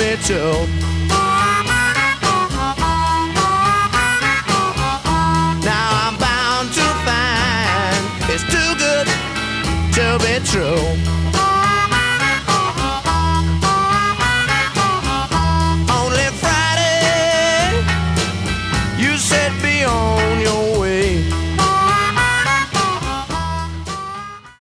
be true. Now I'm bound to find it's too good to be true.